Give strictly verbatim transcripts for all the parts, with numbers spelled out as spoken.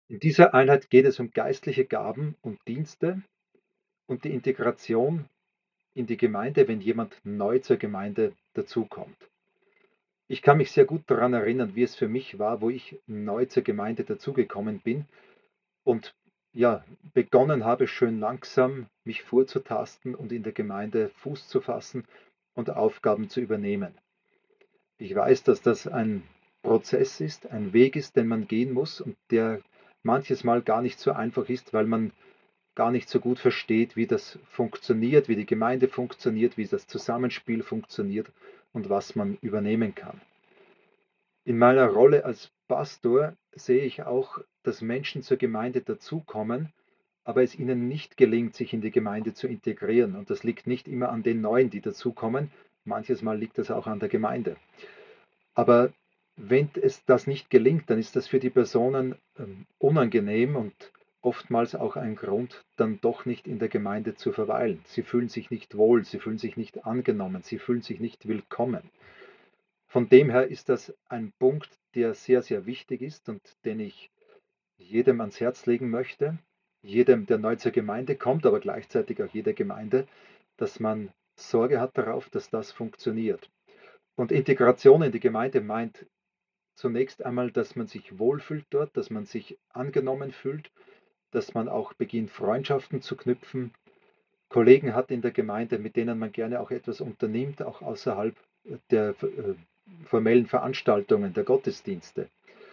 In dieser Einheit geht es um geistliche Gaben und Dienste und die Integration in die Gemeinde, wenn jemand neu zur Gemeinde dazukommt. Ich kann mich sehr gut daran erinnern, wie es für mich war, wo ich neu zur Gemeinde dazugekommen bin und ja, begonnen habe, schön langsam mich vorzutasten und in der Gemeinde Fuß zu fassen und Aufgaben zu übernehmen. Ich weiß, dass das ein Prozess ist, ein Weg ist, den man gehen muss und der manches Mal gar nicht so einfach ist, weil man gar nicht so gut versteht, wie das funktioniert, wie die Gemeinde funktioniert, wie das Zusammenspiel funktioniert und was man übernehmen kann. In meiner Rolle als Pastor sehe ich auch, dass Menschen zur Gemeinde dazukommen, aber es ihnen nicht gelingt, sich in die Gemeinde zu integrieren. Und das liegt nicht immer an den Neuen, die dazukommen. Manches Mal liegt das auch an der Gemeinde. Aber wenn es das nicht gelingt, dann ist das für die Personen ähm, unangenehm und oftmals auch ein Grund, dann doch nicht in der Gemeinde zu verweilen. Sie fühlen sich nicht wohl, sie fühlen sich nicht angenommen, sie fühlen sich nicht willkommen. Von dem her ist das ein Punkt, der sehr, sehr wichtig ist und den ich jedem ans Herz legen möchte, jedem, der neu zur Gemeinde kommt, aber gleichzeitig auch jeder Gemeinde, dass man Sorge hat darauf, dass das funktioniert. Und Integration in die Gemeinde meint zunächst einmal, dass man sich wohlfühlt dort, dass man sich angenommen fühlt, dass man auch beginnt, Freundschaften zu knüpfen, Kollegen hat in der Gemeinde, mit denen man gerne auch etwas unternimmt, auch außerhalb der äh, formellen Veranstaltungen, der Gottesdienste.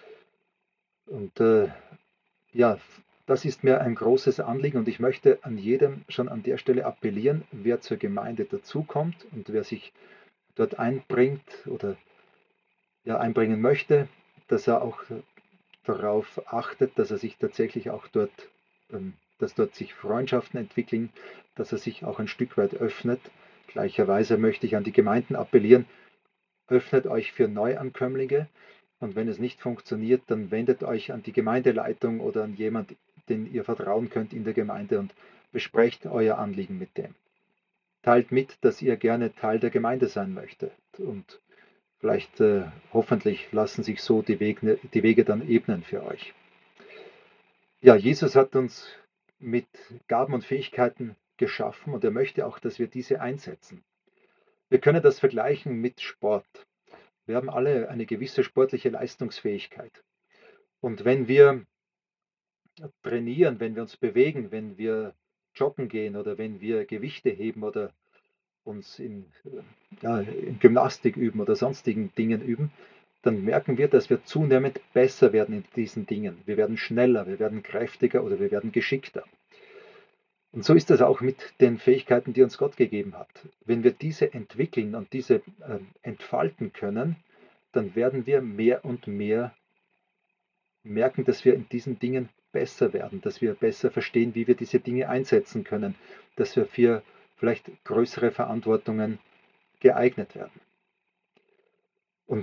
Und äh, ja, das ist mir ein großes Anliegen und ich möchte an jedem schon an der Stelle appellieren, wer zur Gemeinde dazukommt und wer sich dort einbringt oder ja, einbringen möchte, dass er auch darauf achtet, dass er sich tatsächlich auch dort, ähm, dass dort sich Freundschaften entwickeln, dass er sich auch ein Stück weit öffnet. Gleicherweise möchte ich an die Gemeinden appellieren, öffnet euch für Neuankömmlinge und wenn es nicht funktioniert, dann wendet euch an die Gemeindeleitung oder an jemand, den ihr vertrauen könnt in der Gemeinde und besprecht euer Anliegen mit dem. Teilt mit, dass ihr gerne Teil der Gemeinde sein möchtet und vielleicht, äh, hoffentlich lassen sich so die Wege, die Wege dann ebnen für euch. Ja, Jesus hat uns mit Gaben und Fähigkeiten geschaffen und er möchte auch, dass wir diese einsetzen. Wir können das vergleichen mit Sport. Wir haben alle eine gewisse sportliche Leistungsfähigkeit. Und wenn wir trainieren, wenn wir uns bewegen, wenn wir joggen gehen oder wenn wir Gewichte heben oder uns in, ja, in Gymnastik üben oder sonstigen Dingen üben, dann merken wir, dass wir zunehmend besser werden in diesen Dingen. Wir werden schneller, wir werden kräftiger oder wir werden geschickter. Und so ist das auch mit den Fähigkeiten, die uns Gott gegeben hat. Wenn wir diese entwickeln und diese äh, entfalten können, dann werden wir mehr und mehr merken, dass wir in diesen Dingen besser werden, dass wir besser verstehen, wie wir diese Dinge einsetzen können, dass wir für vielleicht größere Verantwortungen geeignet werden. Und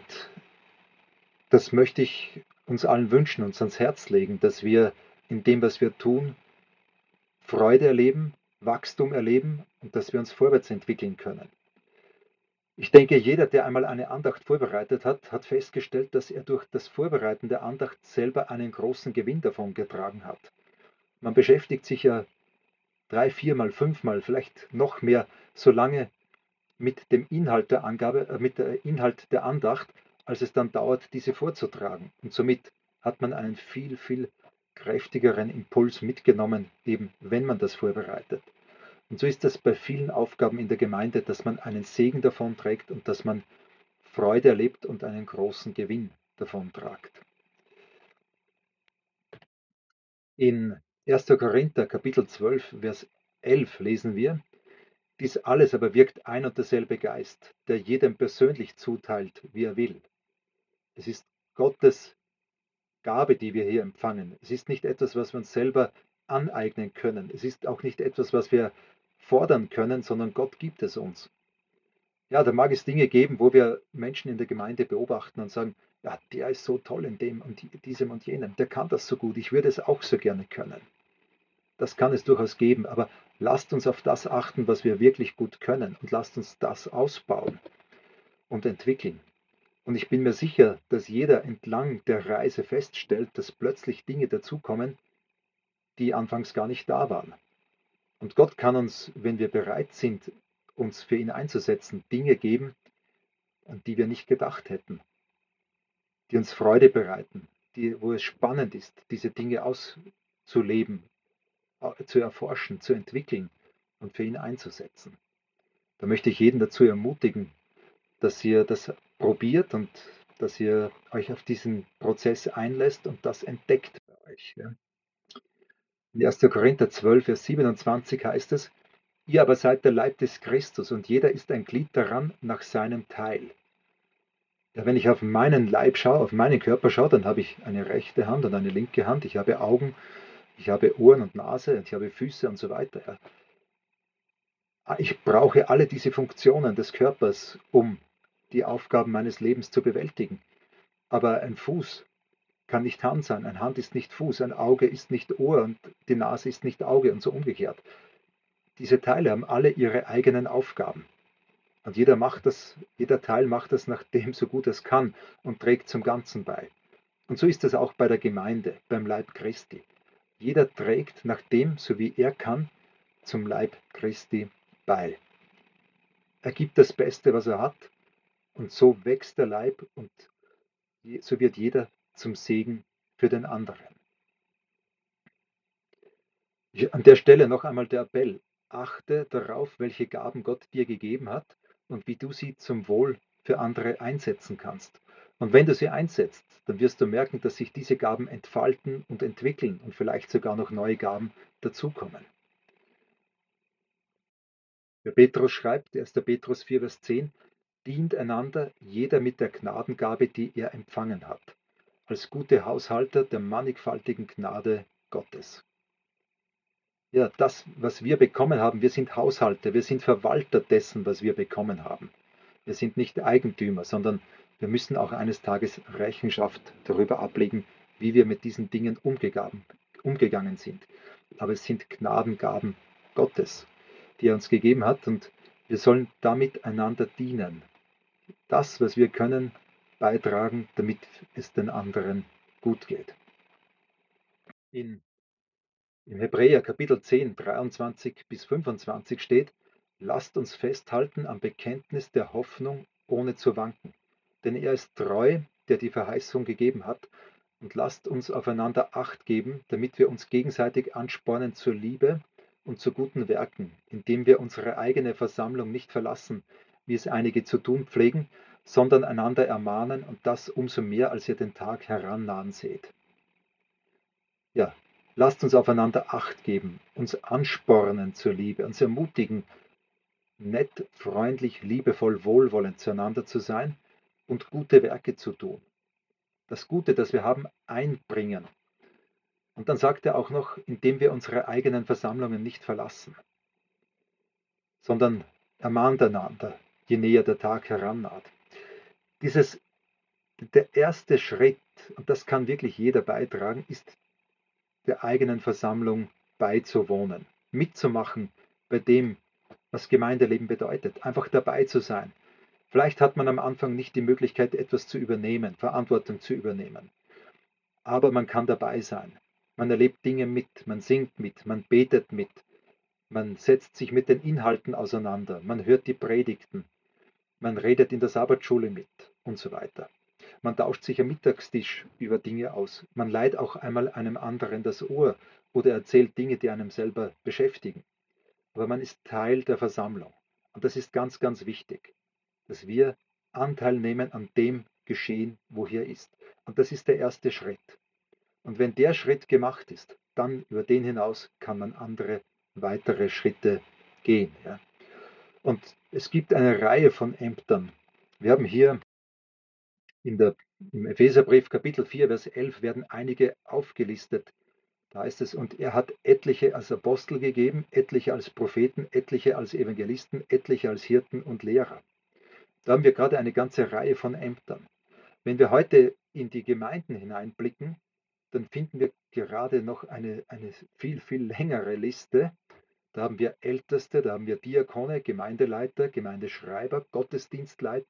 das möchte ich uns allen wünschen, uns ans Herz legen, dass wir in dem, was wir tun, Freude erleben, Wachstum erleben und dass wir uns vorwärts entwickeln können. Ich denke, jeder, der einmal eine Andacht vorbereitet hat, hat festgestellt, dass er durch das Vorbereiten der Andacht selber einen großen Gewinn davon getragen hat. Man beschäftigt sich ja drei, viermal, fünfmal, vielleicht noch mehr, so lange mit dem Inhalt der Angabe, äh, mit dem Inhalt der Andacht, als es dann dauert, diese vorzutragen. Und somit hat man einen viel, viel kräftigeren Impuls mitgenommen, eben wenn man das vorbereitet. Und so ist das bei vielen Aufgaben in der Gemeinde, dass man einen Segen davon trägt und dass man Freude erlebt und einen großen Gewinn davon tragt. In erster Korinther Kapitel zwölf, Vers elf lesen wir: Dies alles aber wirkt ein und derselbe Geist, der jedem persönlich zuteilt, wie er will. Es ist Gottes Gabe, die wir hier empfangen. Es ist nicht etwas, was wir uns selber aneignen können. Es ist auch nicht etwas, was wir fordern können, sondern Gott gibt es uns. Ja, da mag es Dinge geben, wo wir Menschen in der Gemeinde beobachten und sagen, ja, der ist so toll in dem und diesem und jenem, der kann das so gut, ich würde es auch so gerne können. Das kann es durchaus geben, aber lasst uns auf das achten, was wir wirklich gut können und lasst uns das ausbauen und entwickeln. Und ich bin mir sicher, dass jeder entlang der Reise feststellt, dass plötzlich Dinge dazukommen, die anfangs gar nicht da waren. Und Gott kann uns, wenn wir bereit sind, uns für ihn einzusetzen, Dinge geben, an die wir nicht gedacht hätten, die uns Freude bereiten, die, wo es spannend ist, diese Dinge auszuleben, zu erforschen, zu entwickeln und für ihn einzusetzen. Da möchte ich jeden dazu ermutigen, dass ihr das probiert und dass ihr euch auf diesen Prozess einlässt und das entdeckt bei euch. Ja. In erster Korinther zwölf, Vers siebenundzwanzig heißt es, ihr aber seid der Leib des Christus und jeder ist ein Glied daran nach seinem Teil. Ja, wenn ich auf meinen Leib schaue, auf meinen Körper schaue, dann habe ich eine rechte Hand und eine linke Hand, ich habe Augen, ich habe Ohren und Nase, ich habe Füße und so weiter. Ja. Ich brauche alle diese Funktionen des Körpers, um die Aufgaben meines Lebens zu bewältigen. Aber ein Fuß kann nicht Hand sein, eine Hand ist nicht Fuß, ein Auge ist nicht Ohr und die Nase ist nicht Auge und so umgekehrt. Diese Teile haben alle ihre eigenen Aufgaben. Und jeder macht das, jeder Teil macht das nach dem, so gut es kann und trägt zum Ganzen bei. Und so ist es auch bei der Gemeinde, beim Leib Christi. Jeder trägt nach dem, so wie er kann, zum Leib Christi bei. Er gibt das Beste, was er hat, und so wächst der Leib und so wird jeder zum Segen für den anderen. An der Stelle noch einmal der Appell. Achte darauf, welche Gaben Gott dir gegeben hat und wie du sie zum Wohl für andere einsetzen kannst. Und wenn du sie einsetzt, dann wirst du merken, dass sich diese Gaben entfalten und entwickeln und vielleicht sogar noch neue Gaben dazukommen. Der Petrus schreibt, erster Petrus vier, Vers zehn, dient einander, jeder mit der Gnadengabe, die er empfangen hat, als gute Haushalter der mannigfaltigen Gnade Gottes. Ja, das, was wir bekommen haben, wir sind Haushalter, wir sind Verwalter dessen, was wir bekommen haben. Wir sind nicht Eigentümer, sondern wir müssen auch eines Tages Rechenschaft darüber ablegen, wie wir mit diesen Dingen umgegangen, umgegangen sind. Aber es sind Gnadengaben Gottes, die er uns gegeben hat und wir sollen damit einander dienen. Das, was wir können, beitragen, damit es den anderen gut geht. In Im Hebräer Kapitel zehn, dreiundzwanzig bis fünfundzwanzig steht, lasst uns festhalten am Bekenntnis der Hoffnung, ohne zu wanken. Denn er ist treu, der die Verheißung gegeben hat, und lasst uns aufeinander Acht geben, damit wir uns gegenseitig anspornen zur Liebe und zu guten Werken, indem wir unsere eigene Versammlung nicht verlassen, wie es einige zu tun pflegen, sondern einander ermahnen und das umso mehr, als ihr den Tag herannahen seht. Ja, lasst uns aufeinander Acht geben, uns anspornen zur Liebe, uns ermutigen, nett, freundlich, liebevoll, wohlwollend zueinander zu sein und gute Werke zu tun. Das Gute, das wir haben, einbringen. Und dann sagt er auch noch, indem wir unsere eigenen Versammlungen nicht verlassen, sondern ermahnt einander, je näher der Tag herannaht. Dieses, der erste Schritt, und das kann wirklich jeder beitragen, ist der eigenen Versammlung beizuwohnen, mitzumachen bei dem, was Gemeindeleben bedeutet, einfach dabei zu sein. Vielleicht hat man am Anfang nicht die Möglichkeit, etwas zu übernehmen, Verantwortung zu übernehmen, aber man kann dabei sein. Man erlebt Dinge mit, man singt mit, man betet mit, man setzt sich mit den Inhalten auseinander, man hört die Predigten, man redet in der Sabbatschule mit und so weiter. Man tauscht sich am Mittagstisch über Dinge aus. Man leiht auch einmal einem anderen das Ohr oder erzählt Dinge, die einem selber beschäftigen. Aber man ist Teil der Versammlung. Und das ist ganz, ganz wichtig, dass wir Anteil nehmen an dem Geschehen, wo hier ist. Und das ist der erste Schritt. Und wenn der Schritt gemacht ist, dann über den hinaus kann man andere weitere Schritte gehen. Ja. Und es gibt eine Reihe von Ämtern. Wir haben hier in der, im Epheserbrief Kapitel vier, Vers elf werden einige aufgelistet. Da heißt es, und er hat etliche als Apostel gegeben, etliche als Propheten, etliche als Evangelisten, etliche als Hirten und Lehrer. Da haben wir gerade eine ganze Reihe von Ämtern. Wenn wir heute in die Gemeinden hineinblicken, dann finden wir gerade noch eine, eine viel, viel längere Liste. Da haben wir Älteste, da haben wir Diakone, Gemeindeleiter, Gemeindeschreiber, Gottesdienstleiter,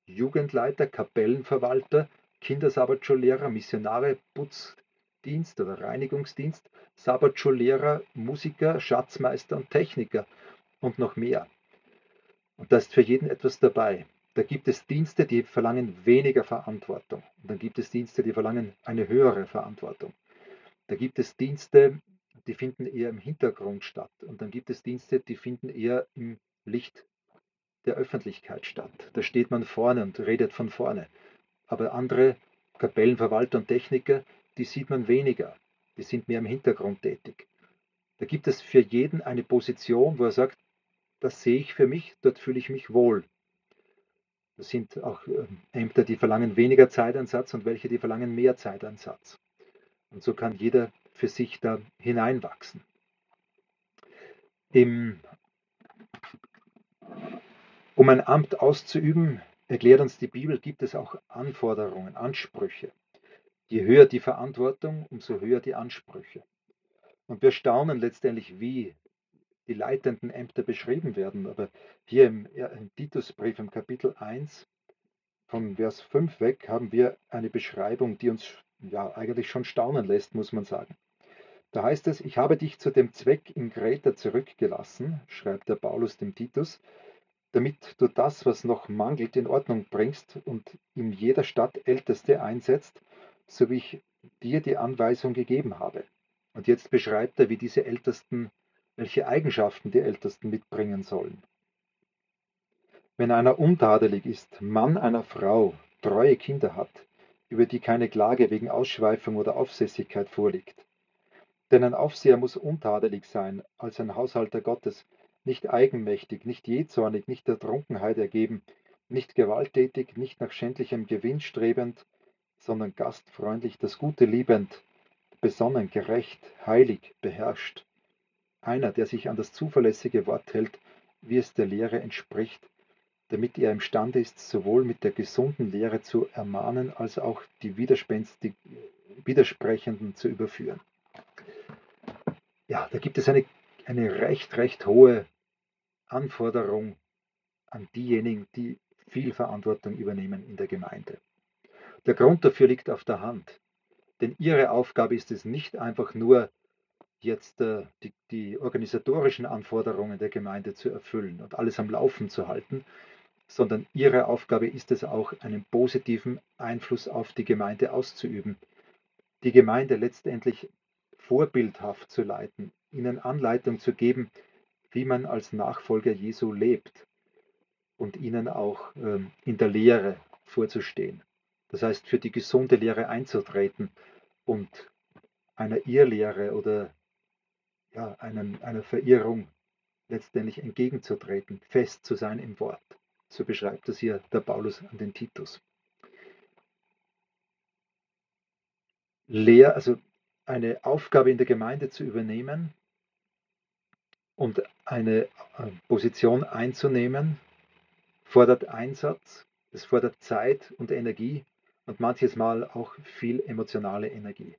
Jugendleiter, Kapellenverwalter, Kindersabbatschullehrer, Missionare, Putzdienst oder Reinigungsdienst, Sabbatschullehrer, Musiker, Schatzmeister und Techniker und noch mehr. Und da ist für jeden etwas dabei. Da gibt es Dienste, die verlangen weniger Verantwortung. Und dann gibt es Dienste, die verlangen eine höhere Verantwortung. Da gibt es Dienste, die finden eher im Hintergrund statt. Und dann gibt es Dienste, die finden eher im Licht der Öffentlichkeit statt. Da steht man vorne und redet von vorne. Aber andere Kapellenverwalter und Techniker, die sieht man weniger. Die sind mehr im Hintergrund tätig. Da gibt es für jeden eine Position, wo er sagt, das sehe ich für mich, dort fühle ich mich wohl. Das sind auch Ämter, die verlangen weniger Zeiteinsatz und welche, die verlangen mehr Zeiteinsatz. Und so kann jeder für sich da hineinwachsen. Im, um ein Amt auszuüben, erklärt uns die Bibel, gibt es auch Anforderungen, Ansprüche. Je höher die Verantwortung, umso höher die Ansprüche. Und wir staunen letztendlich, wie die leitenden Ämter beschrieben werden. Aber hier im, im Titusbrief im Kapitel eins, von Vers fünf weg, haben wir eine Beschreibung, die uns ja eigentlich schon staunen lässt, muss man sagen. Da heißt es, ich habe dich zu dem Zweck in Kreta zurückgelassen, schreibt der Paulus dem Titus, damit du das, was noch mangelt, in Ordnung bringst und in jeder Stadt Älteste einsetzt, so wie ich dir die Anweisung gegeben habe. Und jetzt beschreibt er, wie diese Ältesten, welche Eigenschaften die Ältesten mitbringen sollen. Wenn einer untadelig ist, Mann einer Frau, treue Kinder hat, über die keine Klage wegen Ausschweifung oder Aufsässigkeit vorliegt. Denn ein Aufseher muss untadelig sein, als ein Haushalter Gottes, nicht eigenmächtig, nicht jähzornig, nicht der Trunkenheit ergeben, nicht gewalttätig, nicht nach schändlichem Gewinn strebend, sondern gastfreundlich, das Gute liebend, besonnen, gerecht, heilig, beherrscht. Einer, der sich an das zuverlässige Wort hält, wie es der Lehre entspricht, damit er imstande ist, sowohl mit der gesunden Lehre zu ermahnen, als auch die Widersprechenden zu überführen. Ja, da gibt es eine, eine recht, recht hohe Anforderung an diejenigen, die viel Verantwortung übernehmen in der Gemeinde. Der Grund dafür liegt auf der Hand, denn ihre Aufgabe ist es nicht einfach nur, jetzt äh, die, die organisatorischen Anforderungen der Gemeinde zu erfüllen und alles am Laufen zu halten, sondern ihre Aufgabe ist es auch, einen positiven Einfluss auf die Gemeinde auszuüben, die Gemeinde letztendlich vorbildhaft zu leiten, ihnen Anleitung zu geben, wie man als Nachfolger Jesu lebt und ihnen auch ähm, in der Lehre vorzustehen. Das heißt, für die gesunde Lehre einzutreten und einer Irrlehre oder ja, einem, einer Verirrung letztendlich entgegenzutreten, fest zu sein im Wort. So beschreibt es hier der Paulus an den Titus. Lehr, also eine Aufgabe in der Gemeinde zu übernehmen und eine Position einzunehmen, fordert Einsatz, es fordert Zeit und Energie und manches Mal auch viel emotionale Energie.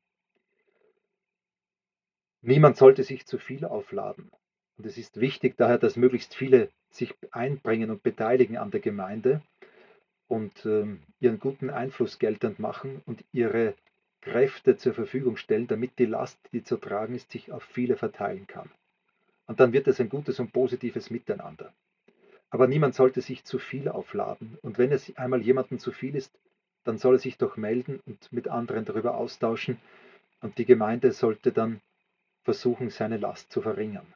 Niemand sollte sich zu viel aufladen. Und es ist wichtig daher, dass möglichst viele sich einbringen und beteiligen an der Gemeinde und ähm, ihren guten Einfluss geltend machen und ihre Kräfte zur Verfügung stellen, damit die Last, die zu tragen ist, sich auf viele verteilen kann. Und dann wird es ein gutes und positives Miteinander. Aber niemand sollte sich zu viel aufladen. Und wenn es einmal jemandem zu viel ist, dann soll er sich doch melden und mit anderen darüber austauschen. Und die Gemeinde sollte dann versuchen, seine Last zu verringern.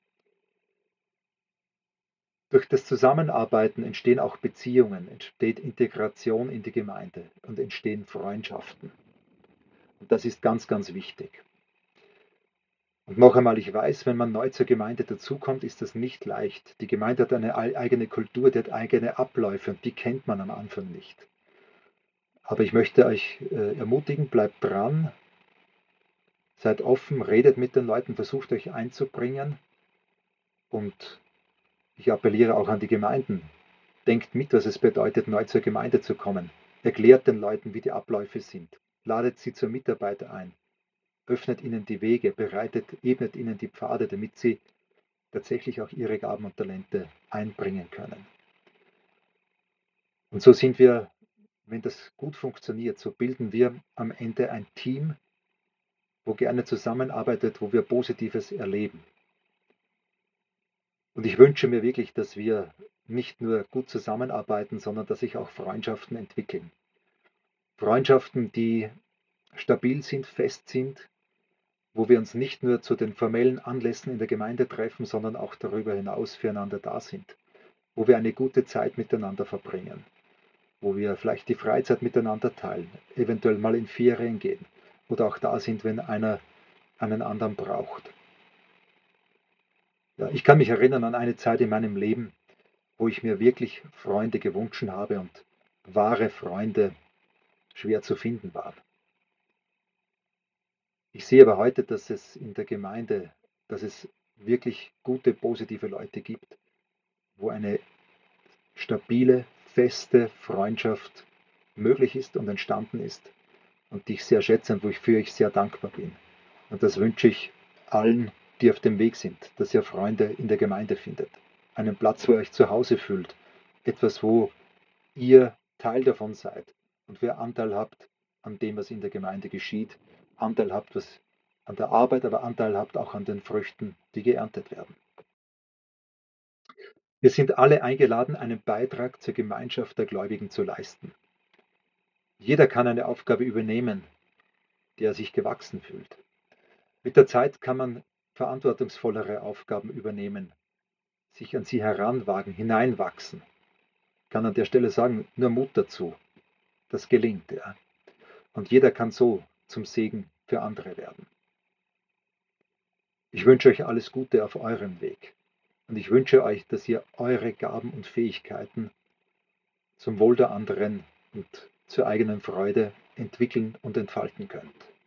Durch das Zusammenarbeiten entstehen auch Beziehungen, entsteht Integration in die Gemeinde und entstehen Freundschaften. Und das ist ganz, ganz wichtig. Und noch einmal, ich weiß, wenn man neu zur Gemeinde dazukommt, ist das nicht leicht. Die Gemeinde hat eine eigene Kultur, die hat eigene Abläufe und die kennt man am Anfang nicht. Aber ich möchte euch äh, ermutigen, bleibt dran, seid offen, redet mit den Leuten, versucht euch einzubringen und ich appelliere auch an die Gemeinden. Denkt mit, was es bedeutet, neu zur Gemeinde zu kommen. Erklärt den Leuten, wie die Abläufe sind. Ladet sie zur Mitarbeit ein. Öffnet ihnen die Wege, bereitet, ebnet ihnen die Pfade, damit sie tatsächlich auch ihre Gaben und Talente einbringen können. Und so sind wir, wenn das gut funktioniert, so bilden wir am Ende ein Team, wo gerne zusammenarbeitet, wo wir Positives erleben. Und ich wünsche mir wirklich, dass wir nicht nur gut zusammenarbeiten, sondern dass sich auch Freundschaften entwickeln. Freundschaften, die stabil sind, fest sind, wo wir uns nicht nur zu den formellen Anlässen in der Gemeinde treffen, sondern auch darüber hinaus füreinander da sind, wo wir eine gute Zeit miteinander verbringen, wo wir vielleicht die Freizeit miteinander teilen, eventuell mal in Ferien gehen oder auch da sind, wenn einer einen anderen braucht. Ja, ich kann mich erinnern an eine Zeit in meinem Leben, wo ich mir wirklich Freunde gewünscht habe und wahre Freunde schwer zu finden waren. Ich sehe aber heute, dass es in der Gemeinde, dass es wirklich gute, positive Leute gibt, wo eine stabile, feste Freundschaft möglich ist und entstanden ist und die ich sehr schätze und wofür ich sehr dankbar bin. Und das wünsche ich allen, die auf dem Weg sind, dass ihr Freunde in der Gemeinde findet. Einen Platz, wo ihr euch zu Hause fühlt. Etwas, wo ihr Teil davon seid und wo ihr Anteil habt an dem, was in der Gemeinde geschieht. Anteil habt was an der Arbeit, aber Anteil habt auch an den Früchten, die geerntet werden. Wir sind alle eingeladen, einen Beitrag zur Gemeinschaft der Gläubigen zu leisten. Jeder kann eine Aufgabe übernehmen, der sich gewachsen fühlt. Mit der Zeit kann man verantwortungsvollere Aufgaben übernehmen, sich an sie heranwagen, hineinwachsen. Ich kann an der Stelle sagen, nur Mut dazu. Das gelingt, ja. Und jeder kann so zum Segen für andere werden. Ich wünsche euch alles Gute auf eurem Weg. Und ich wünsche euch, dass ihr eure Gaben und Fähigkeiten zum Wohl der anderen und zur eigenen Freude entwickeln und entfalten könnt.